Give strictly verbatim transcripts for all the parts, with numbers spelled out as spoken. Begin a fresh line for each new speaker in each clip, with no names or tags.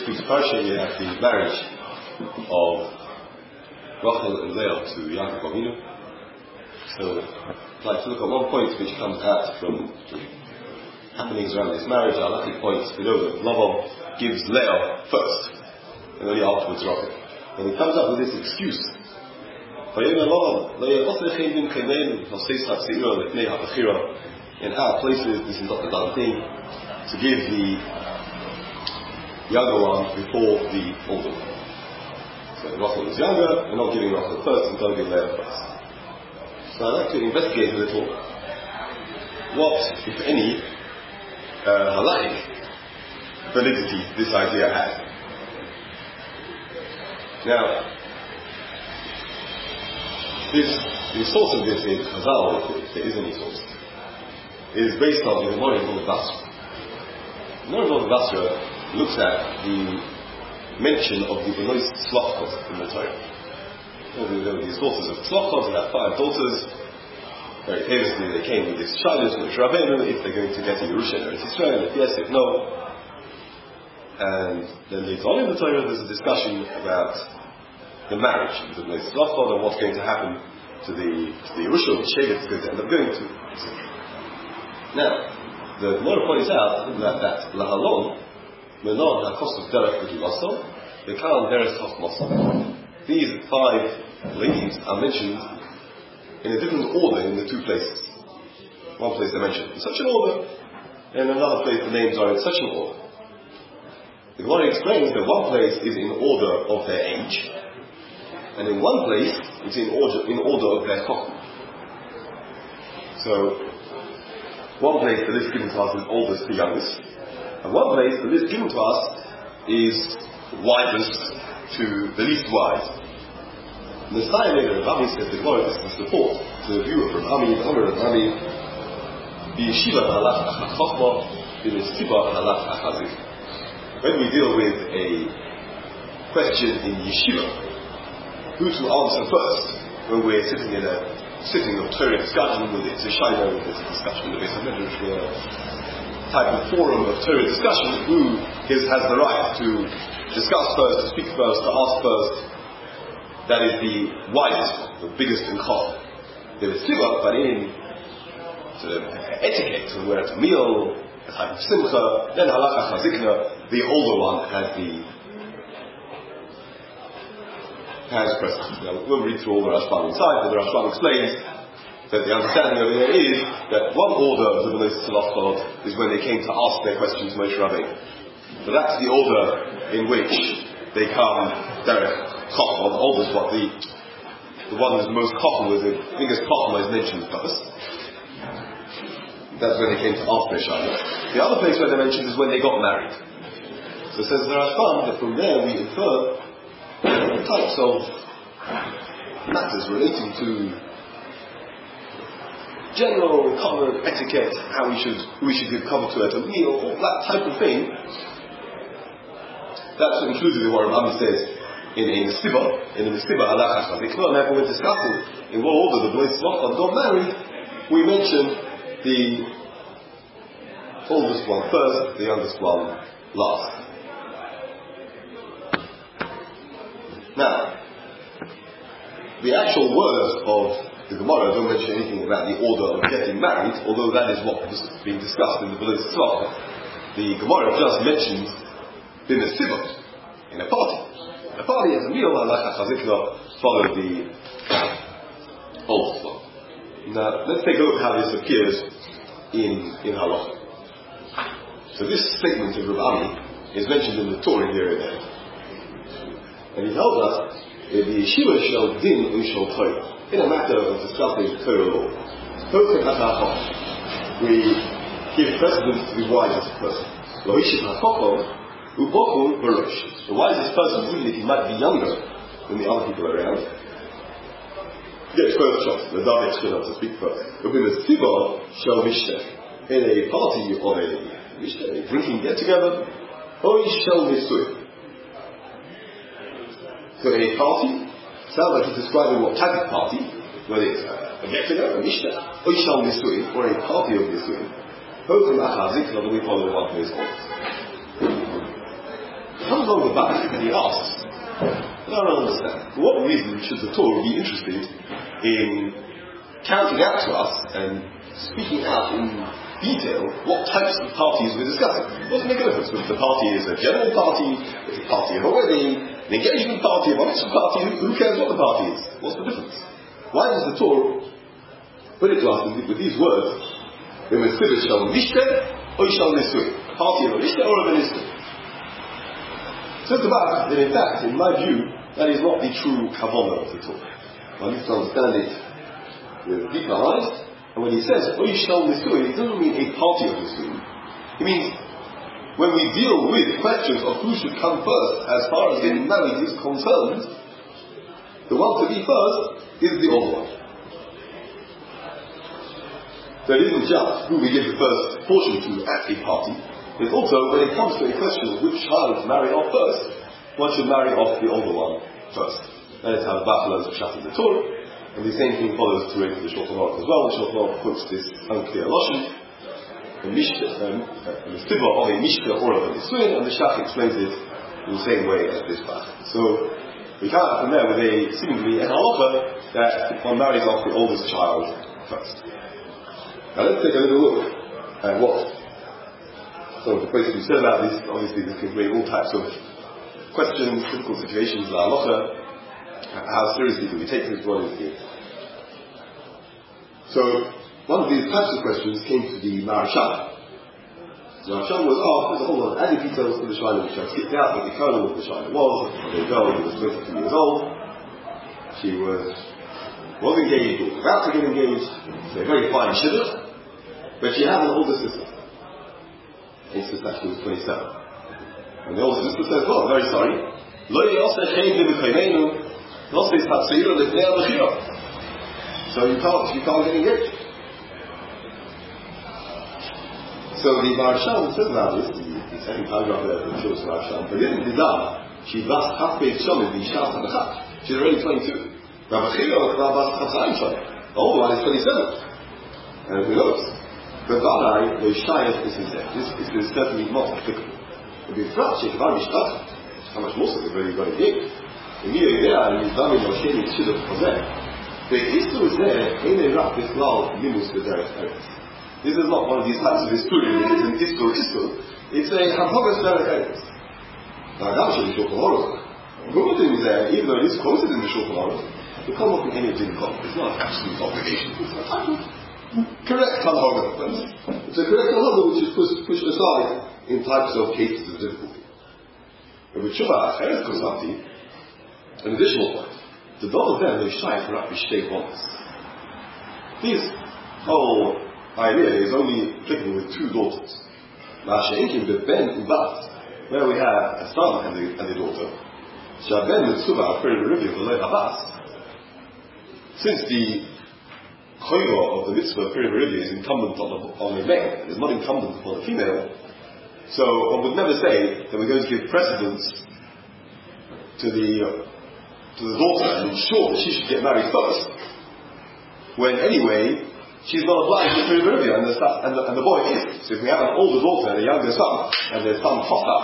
this week's parsha, we have the marriage of Rachel and Leah to Yaakov Avinu. So I'd like to look at one point which comes out from the happenings around this marriage. Our lucky point, we know that Lavan gives Leah first, and only afterwards Rachel. And he comes up with this excuse. In our places, this is not the done thing, to give the younger one before the older one. So Rachel is younger, we're not giving Rachel first, we're going to give Leah first. So I'd like to investigate a little what, if any, uh, halachic validity this idea has. Now, this, the source of this in Chazal, if there is any source, is based on the Gemara in Basra. The Gemara in Basra looks at the mention of the Benois Tzlachot in the Torah. There were these daughters of Tzlachot, they had five daughters. Very famously, they came with this challenge from Rabbeinu, if they're going to get a Yerusha in Eretz Yisrael, if yes, if no. And then later on in the Torah, there's a discussion about the marriage of the Benois Tzlachot and what's going to happen to the to the Yerusha, which Shevet is going to end up going to. Now, the Gemara points out that that lahalon menor hakost of derech v'gilaso v'kalan derech chachmaso. These five ladies are mentioned in a different order in the two places. One place they're mentioned in such an order, and in another place the names are in such an order. The Gemara explains that one place is in order of their age, and in one place it's in order in order of their chachma. So, one place the list given to us is oldest to youngest, and one place the list given to us is widest to the least wide. And the Style later, Rav Ami says the Gemara this is support to the view of Rav Ami, the Omer Rav Ami, the Yeshiva halach achad chachma, the Nesiba halach achad zik. When we deal with a question in Yeshiva, who to answer first when we're sitting in a sitting of Torah discussion, with it's a shayla, with it's a discussion, with it's a medrash, type of forum of Torah discussion, who is, has the right to discuss first, to speak first, to ask first. That is the widest one, the biggest in chol. There is siva, but in sort of etiquette, when we're at a meal, a type of simcha, then halacha chazikna, the older one has the has precedence. Now, we won't read through all the Rashbam inside, but the Rashbam explains that the understanding of it is that one order of the Benois Tzlachot is when they came to ask their question to Moshe Rabbeinu. So that's the order in which they come, Derech Chachma, the oldest one, the, the one that's most Chachma, the biggest Chachma is mentioned first. That's when they came to ask their Shaila. The other place where they're mentioned is when they got married. So it says the Rashbam that from there we infer types of matters relating to general common etiquette, how we should we should give cover to at a meal, all that type of thing. That's included in what Rav Ami says in a Nesiba, in a Nesiba halacha chazikna. And therefore, we're discussing in what order the Bnei Tzlachot got married. We mentioned the oldest one first, the youngest one last. Now, the actual words of the Gemara don't mention anything about the order of getting married, although that is what was being discussed in the Bnei Tzlachot. The Gemara just mentions the Nesivot, in a party. In a party, as a meal, halacha chazikna, follow the oldest one. Now, let's take a look how this appears in, in halacha. So this statement of Rav Ami is mentioned in the Torah here and there. And he tells us that the Yeshiva shall din and shall Torah. In a matter of discussing Torah law, we give precedence to the wisest person. The wisest person, even if he might be younger than the other people around, gets first chance. The David Shkina to speak first. But in a Siva shall Mishneh, in a party of a Mishneh, a drinking get together, or shall Nisui. So a party, sounds like he's describing what type of party, whether it's a get-together, a Mishnah, or Yishal Nisuin, or a party of Nisuin. Both from Achazikna, we follow the one who is oldest. comes along the back and he asks, I don't understand, for what reason should the Torah be interested in counting out to us and speaking out in detail what types of parties we're discussing? What does it make a difference whether the party is a general party, it's a party of a wedding, an engagement party, a mitzvah party? Who cares what the party is? What's the difference? Why does the Torah put it to us with these words? A party of a mishte or of a nishteh. Says the back that in fact, in my view, that is not the true kavanah of the Torah. One needs to understand it with deeper eyes. And when he says Oishal Nisui, it doesn't mean a party of Nisui. It means when we deal with questions of who should come first as far as getting married is concerned, the one to be first is the older one. So it isn't just who we give the first portion to at a party. It's also when it comes to a question of which child to marry off first, one should marry off the older one first. That is how the Bach learns Pshat in the Torah, and the same thing follows through into the Shulchan Aruch as well. The Shulchan Aruch quotes this unclear lashon, a mistibah of a mishka or of a nisuin, and the Shach explains it in the same way as this Bach. So we come out from there with a seemingly an halacha that one marries off the oldest child first. Now let's take a little look at what some of the questions we said about this. Obviously this can bring all types of questions, difficult situations, la halacha. How seriously do we take this? What is it? So one of these types of questions came to the Maharsham. The Maharsham was asked, there's a whole lot of added details to the Shaila which I've skipped out, but the kernel of the Shaila was a girl who was twenty-two years old. She was was engaged or was about to get engaged, so a very fine shidduch, but she had an older sister. His sister actually was twenty-seven. And the older sister says, well, I'm very sorry. Lo yoseh chein b'b'chayneinu, lo yoseh tza'ira l'bnei al-b'chira. So you can't, you can't get engaged. So the Maharsham says about this, the, the second paragraph there from Shul's Maharsham, but in the Dam, she was half beit shomid b'ishas hadachach. She's already twenty-two. Rabachira was chatzayim shomid. The older one is twenty-seven. And who knows? But Balai, the Shayach is his This, this is certainly not applicable. But the Frat, Shekvar Mishpat, how much more so they've already got engaged. And here, there, and he's done in Moshe, it should have Chazeh. The issue is there, in a rat this law, Limus B'derech Eretz. This is not one of these types of historian, it's an Istur Istur. It's a Hamhagas B'derech Eretz. Now, Gam Shel Shulchan Aruch. Good thing is there, even though it is quoted in the Shulchan Aruch, you can't look at any of the It's not an absolute obligation. It's not type of correct Hamhagas. It's a correct Hamhagas which is pushed, pushed aside in types of cases of difficulty. But with Shuvah Acheret Kosati, an additional point. The both of them, they shine for up B'shtei bonds. This whole idea is only applicable with two daughters. Ma'ashe'inkim be'ben ubat, where we have a son and a, and a daughter. Sha'ben mitzvah aferi b'rivya v'lei habas. Since the choyva of the mitzvah aferi b'rivya is incumbent on the, on the male, it is not incumbent upon the female, so one would never say that we're going to give precedence to the uh, to the daughter and ensure that she should get married first, when anyway she's not obliged to marry Maria and the, and, the, and the boy is. So if we have an older daughter and a younger son, and their son popped up,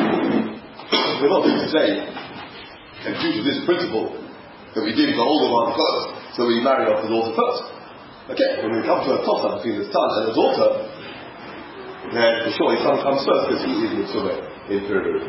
we're not going to say, and due to this principle, that we give the older one first, so we marry off the daughter first. Okay, when we come to a toss-up between the son and the daughter, then for sure his son comes first because he is mitzvah inferior.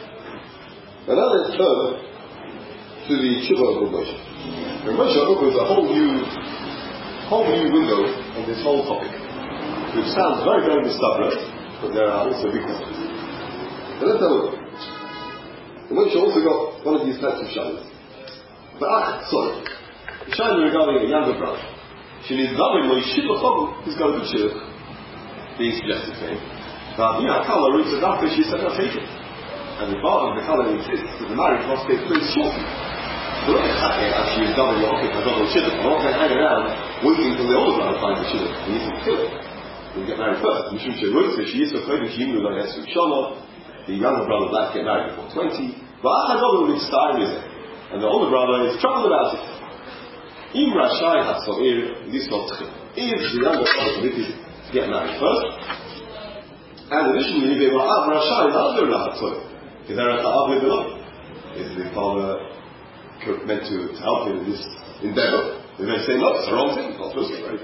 And now let's turn to the Shuvah of Moshe. And Moshe opens a whole new, whole new window on this whole topic, which sounds very, very mysterious, but there are also big questions. So let's have a look. And Moshe also got one of these types of shaylas. But ah, sorry, the shayla regarding a younger brother. She needs loving when she who's got a good shidduch, being suggested to him. Now, you know, Kala roots it up, she said, "I'll take it." And the father of the Kala insists that the marriage must take place shortly. So look at that, actually, he's double your a double shidduch. I'm not going to hang around waiting until the older brother finds the shidduch. He needs to kill it. We'll get married first. Mishum Shirut says she is for Kodesh Yimnu like Esu Shana. The younger brother would like to get married before twenty. But Achagobel will style with it. And the older brother is troubled about it. Im Rashai HaSo'ir, this not Tchim. If the younger brother permitted to get married first, and additionally, they were Av Rashai, the other HaSo'ir. Is there a ta'ab with the love? Is the father meant to, to help him in this endeavor? They're going to say, no, it's the wrong thing. It's not supposed to be right.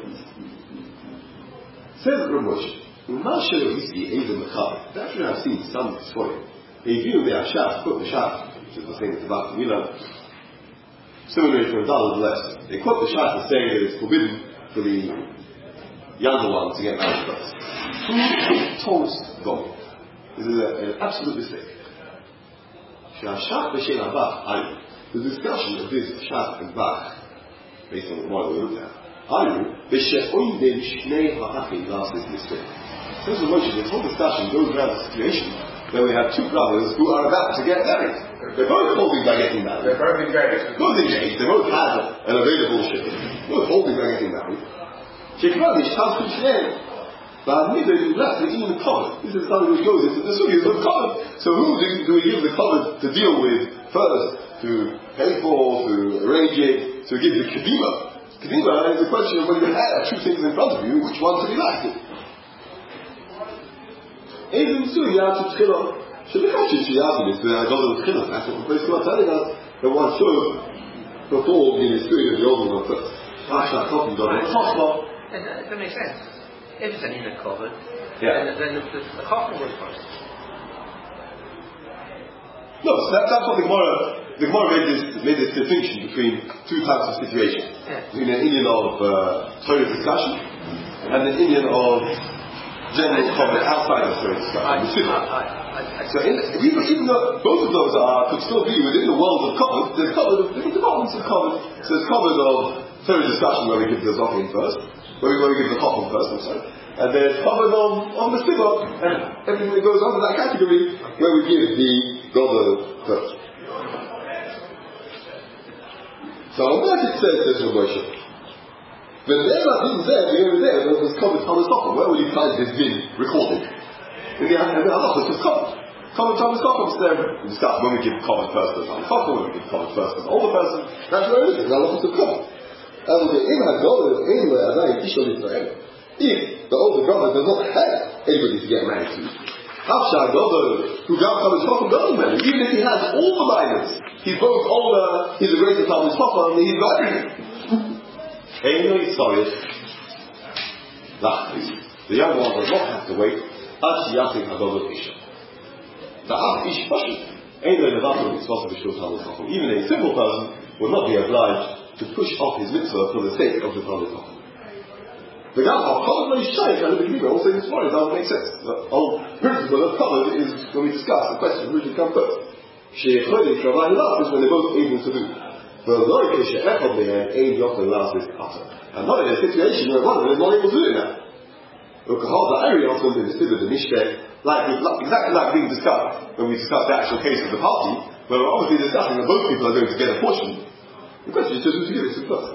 Says Rav Moshe, Masha Isi Eidim Mechab. Actually, I've seen some story. They view the Ashaf, quote the Shaf, which is the thing that's about we learn. Similarly for a dollar less. They quote the Shaf as saying that it's forbidden for the younger one to get married first. Who told God? This is a, an absolute mistake. Shaf B'Shem Abach, the discussion of this Shaf and Bach, based on what we looked at, Ayu, B'She'oin Ben Shnei Ha'achim last is mistake. So this is Moshe, this whole discussion goes around the situation where we have two brothers who are about to get married. They're both holding by getting married.
They're both engaged.
Both engaged. They both have an available ship. Both holding by getting married. Shekvadish Talchim Shnei. But neither is left with even covered. This is something which goes into the sugyas of covered. So who do, do we give the covered to deal with first? To pay for, to arrange it, to give the kedima. Kedima is a question of when you have two things in front of you, which one to be lacking. Even sugya to tchila. Shebechashin sheyazim is the God of tchila. That's what we're basically telling us that one should perform in the spirit of the old one first. Hasha copy God of Chachma.
That makes sense. If it's an inner covered,
yeah.
then, then the, the, the Chachma goes first.
No, so that, that's what the Gemara, the Gemara made this, made this distinction between two types of situations.
Yeah.
Between an Indian of uh, Torah discussion and an Indian of general cover outside of Torah discussion.
I, I, I, I,
so in, even, even though both of those are, could still be within the world of covered, there's covered of different departments of covered. So there's covered of Torah discussion where we give the Zohim first, where we, where we give the Chacham first, I'm sorry. And there's covered on, on the Siva, and everything that goes under that category, where we give the Godo first. So on that it says, says Rav Moshe, when there are things there, the over there, there was covered Thomas Chacham. Where would you find this bin recorded? In the in the halachos of covered. Covered Thomas Chacham is there. We discuss when we give covered first to Thomas Chacham, when we give covered first to the older person. That's where it is. The halachos of covered. And the in HaGodo, in the Adai Ishol Israel, if the older brother does not have anybody to get married to, Hafsha Godo, who got Thomas Chacham, doesn't marry, even if he has all the minors, he's both older, he's a greater Thomas Chacham, and he's got everything. Anyway, sorry. The young one does not have to wait. Even a simple person will not be obliged to push off his mitzvah for the sake of the Talmud Chacham. The guy of covered is shaykh and the beginning also this morning doesn't make sense. The whole principle of covered is when we discuss the question who should come first. Sheikh Chodim Shavai is when they're both able to do. But the Lord is Sheikh Echad Mehem Ein Yochel Las is utter. And not in a situation where one of them is not able to do it now. Ukahal the Ari also in the Sibud the Mishkeh, like exactly like being discussed when we discuss the actual case of the party, where we're obviously discussing that both people are going to get a portion. The question is just who to give it to first.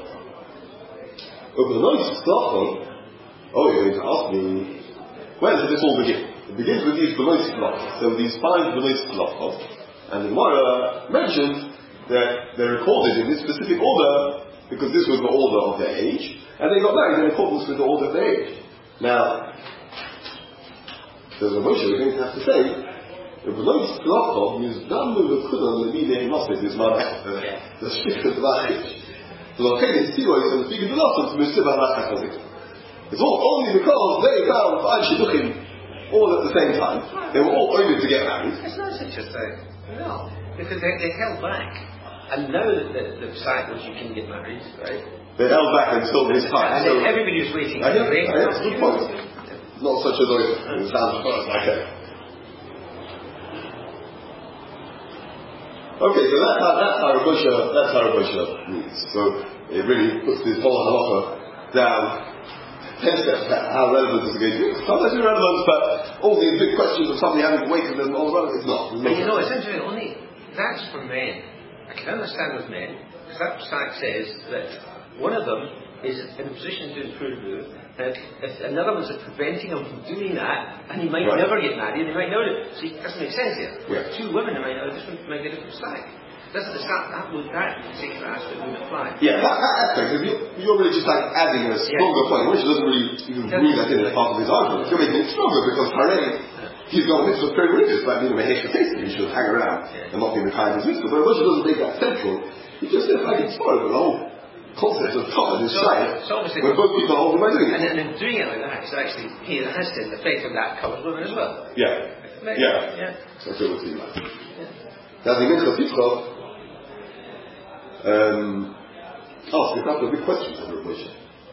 Oh, you're going to ask me, where does this all begin? It begins with these Benoist blocks. So these five Benoist blocks. And the Gemara mentioned that they're recorded in this specific order because this was the order of their age, and they got married in accordance with the order of their age. Now, there's a Moshe we're going to have to say, the Benoist blocks means Damu V'Kudan L'Midei Mosif is my the Shikha D'Vachich. So the L'Chein is Tirois and the Figure D'Losov to Musibah Rachach. It's all only because they found five shidduchim all at the same time. They were all ordered to get married.
It's not such a thing. No. Because they, they held back. And now that the, the site was you can get married, right?
They held back until his time.
And
so
everybody was waiting.
I guess, I guess, good point. Not such a noise. It sounds like it. Okay, so that's how, that's how Rav Moshe, that's how Rav Moshe reads. So it really puts this whole halacha down. Ten steps back, how relevant is it going to be? Sometimes it's irrelevant, but all these big questions of somebody having to wait and then all relevant, it's not.
But you know, essentially, only that's for men. I can understand with men, because that site says that one of them is in a position to improve it, and if another one's preventing him from doing that, and he might right. never get married, and he might know it. So it doesn't make sense here.
Yeah.
Two women, might know this one might be a different site. Doesn't the that that would that particular aspect would apply?
Yeah, that, that aspect. If you're, you're really just like adding a stronger yeah. point, which doesn't really even bring that in as part of his argument. You're making it stronger because Hare he's got a mitzvah very religious, like being a Mehesh Tasty, he should hang around yeah. and not be in the kindness mitzvah. But Moshe doesn't make that central. He just says, like, it's fine, the whole concept of God is
so,
shy.
So
when both people are holding by doing it.
And then doing it like that, so actually, he has to, the faith of that covers women as well.
Yeah.
Maybe.
Yeah.
Yeah.
That's what it seems like. Now, the Mincha Yitzchak um, asked a couple of big questions of Moshe.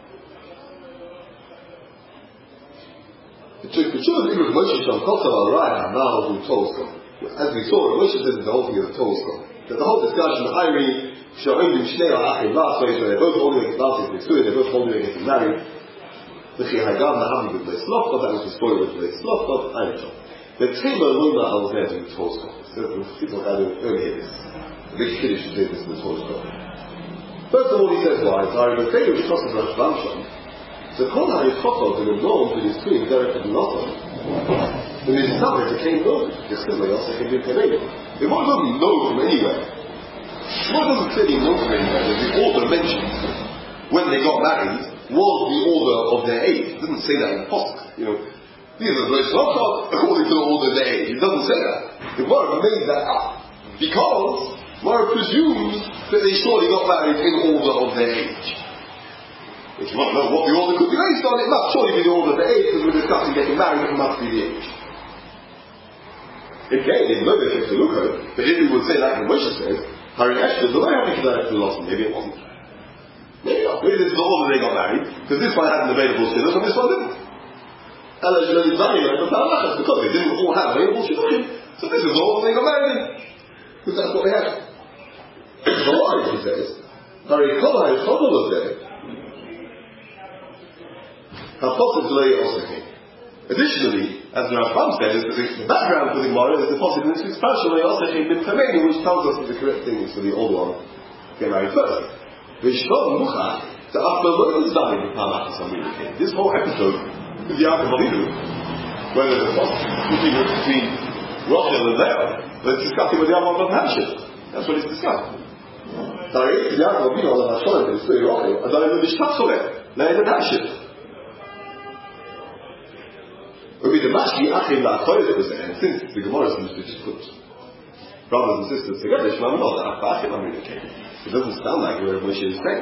The truth of Moshe Shem Kotav al Raya now who told us, as we saw, Moshe says the whole thing of the Torah scroll. That the whole discussion of Iri, Sha'odim, Shnei Achim, last way, where they're both holding against last week, they're both holding against married. The Chihagam, the Hamid with Leis Lofkot, that was the story with Leis Lofkot, Iri. The Tema Luna I was there doing the Torah scroll. So people had to early hear this. The big Kiddush is doing this in the Torah scroll. First of all, he says, why? It's Iri, the Feder which crosses Rosh Bamsham. So Kol HaYichotov, the Lord, with his twin, Derek and Nothon, when his stomach became known, just because they also came to Canadian. If one doesn't know from anywhere, one doesn't clearly know from anywhere that the order mentioned when they got married was the order of their age. It doesn't say that in the Pasuk. You know, these are the Lashon according to the order of their age. It doesn't say that. The Gemara made that up because Gemara presumes that they surely got married in order of their age. If you want to know what the order could be based on, it must surely be the order of the age, because we're discussing getting married, it must be the age. Again, in no way to look at, but if we would say like the Moshe says, Hari Eshter, the way I think that actually lost, maybe it wasn't. Maybe not. Maybe this is the order they got married, because this one had an available shidduch and this one didn't. Because they didn't all have available shidduchim, so this is the order they got married in. Because that's what they had. So why, he says, Hari Kola is Kola was there. Additionally, as the Rambam says, the background for the Gemara is the possible in this expansion which tells us that the correct thing is for the old one to get married first. This whole episode is the Yaakov Avinu, where there's a possibility between Rachel and Leah, but it's discussing with the Yaakov of Hamshir. That's what it's discussing. Sorry, the Yaakov Avinu on the Hashon is saying Rachel, and then the Mishpat Leah and Hamshir. When we the Mashki Achim LaAchoyes was there, and since the Gemara seems to just put brothers and sisters together, Shema Manoh, the Achim Amrin came. It doesn't sound like where Moshe is saying.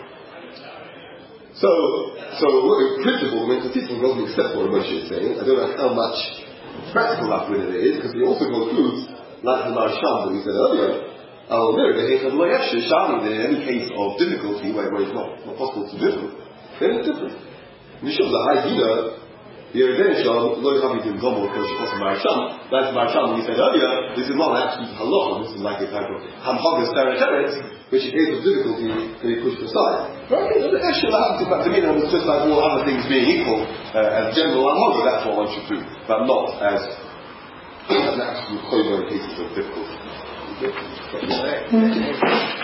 So, so in principle, when the people doesn't accept what Moshe is saying, I don't know how much practical upbringing it is, because he also concludes, like the Marshal that we said earlier, I'll know the case of Loyesha, Shani, that in any case of difficulty, where, where it's not, not possible to do, then it's different. Mishum, the high dinner, the Yeridin Lo Havidim Gomel, because it wasn't Marisham. That's Marisham, we said earlier, this is not actually halacha, this is like a type of Hamhagas Teretz, which in case of difficulty can be pushed aside. Right? The Eshel Hamhagas Teretz is just like all other things being equal, uh, as general Hamhagas, that's what one should do, but not as an absolute choice in cases of difficulty.